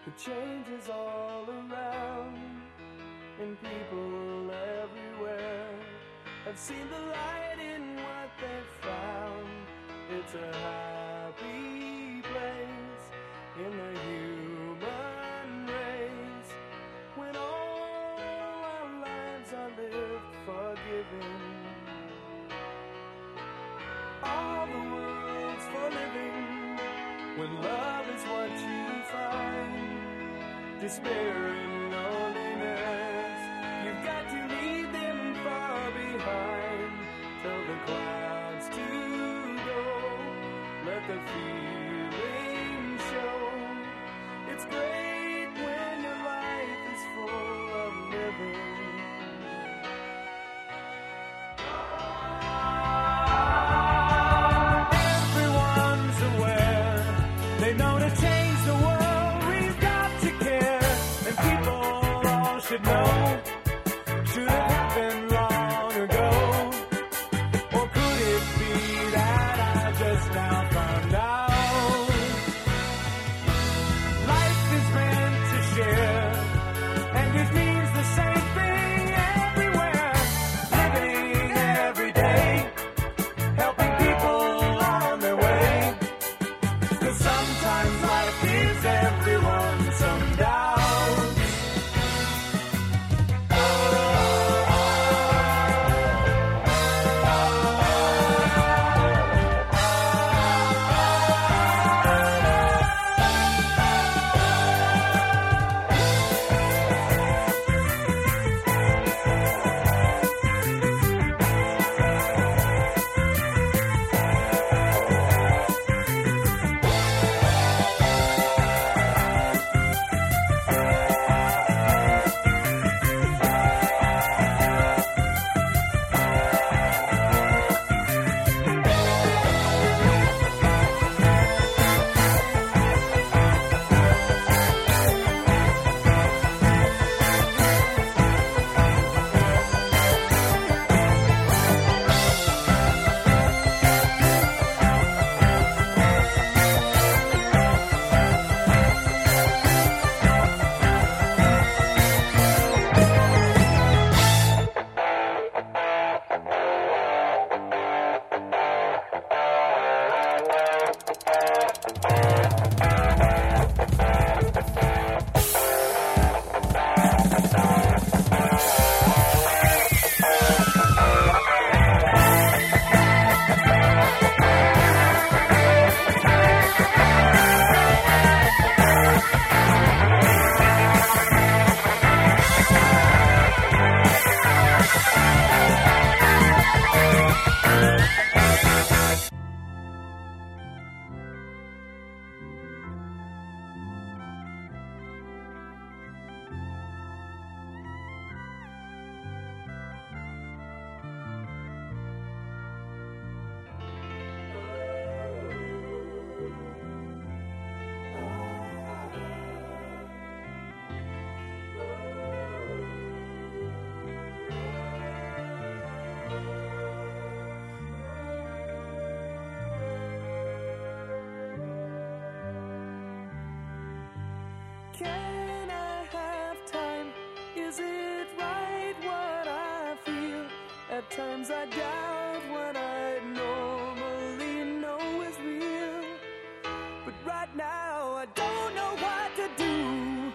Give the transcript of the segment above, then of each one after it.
The change is all around, and people everywhere have seen the light in what they've found. It's a happy place in the human race, when all our lives are lived forgiving. All the world's for living, when love is what you find. Despair and loneliness, you've got to leave them far behind. Tell the clouds to go, let the feeling show. It's great when your life is full of living. Everyone's aware, they know to change the world, we've got to care. And people all should know, should have happened long ago. Or could it be that I just now found out? Life is meant to share, and it means the same thing everywhere. Living every day, helping people on their way. 'Cause sometimes life gives everyone some doubt. Can I have time? Is it right what I feel? At times I doubt what I normally know is real. But right now I don't know what to do,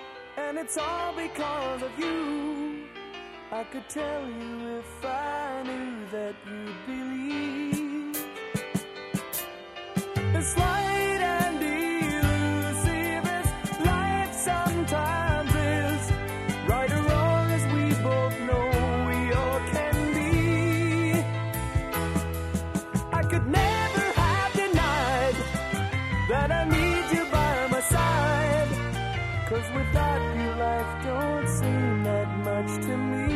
and it's all because of you. I could tell you if I knew that you'd believe. It's light and elusive as life sometimes is. Right or wrong as we both know we all can be. I could never have denied that I need you by my side. 'Cause without you life don't seem that much to me.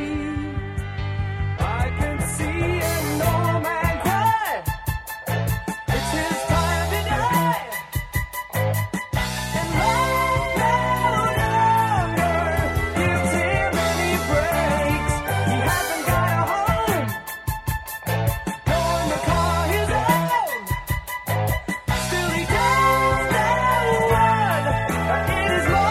I can see an old man cry. It's his time to die. And love no longer gives him any breaks. He hasn't got a home, nor the car his own. Still he does know what it is.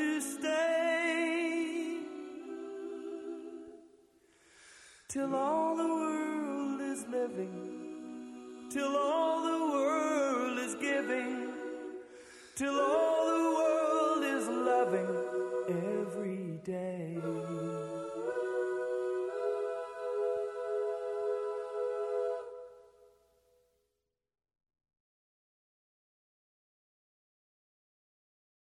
to stay till all the world is living, till all the world is giving, till all the world is loving every day.